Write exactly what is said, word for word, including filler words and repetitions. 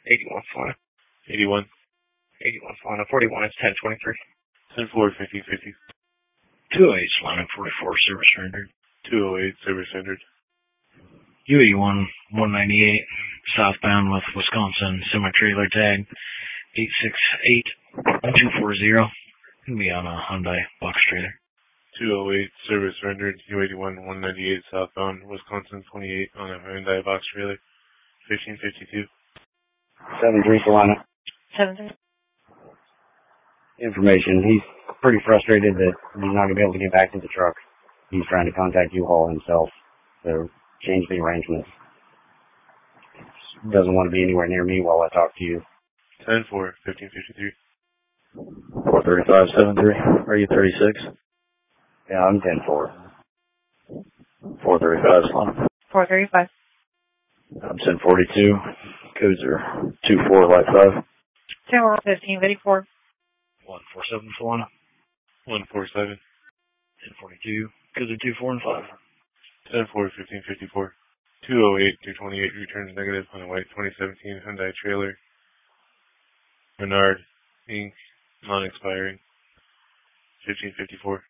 eighty-one Solana. eighty-one. eighty-one Solana. forty-one is ten twenty-three. ten four, fifteen fifty. two oh eight Solana. forty-four service rendered. two oh eight, service rendered. U eighty-one, one ninety-eight, southbound with Wisconsin, semi-trailer tag, eight six eight, two four zero. Gonna be on a Hyundai box trailer. two oh eight, service rendered. U eighty-one, one ninety-eight, southbound, Wisconsin, twenty-eight, on a Hyundai box trailer, fifteen fifty-two. seven three Solana. seven three. Information. He's pretty frustrated that he's not going to be able to get back to the truck. He's trying to contact U-Haul himself to change the arrangements. Doesn't want to be anywhere near me while I talk to you. ten four, fifteen fifty-three. four thirty-five, seven three. Are you thirty-six? Yeah, I'm ten four. four thirty-five, Solana. four thirty-five. I'm ten forty-two. Codes are two four, light five. ten one, fifteen fifty-four. one four seven Solana. one four seven. ten forty-two. Codes are two four and five. ten four, fifteen fifty-four. two oh eight, two twenty-eight, returns negative on a white twenty seventeen Hyundai trailer. Menard, Incorporated. Non-expiring. fifteen fifty-four.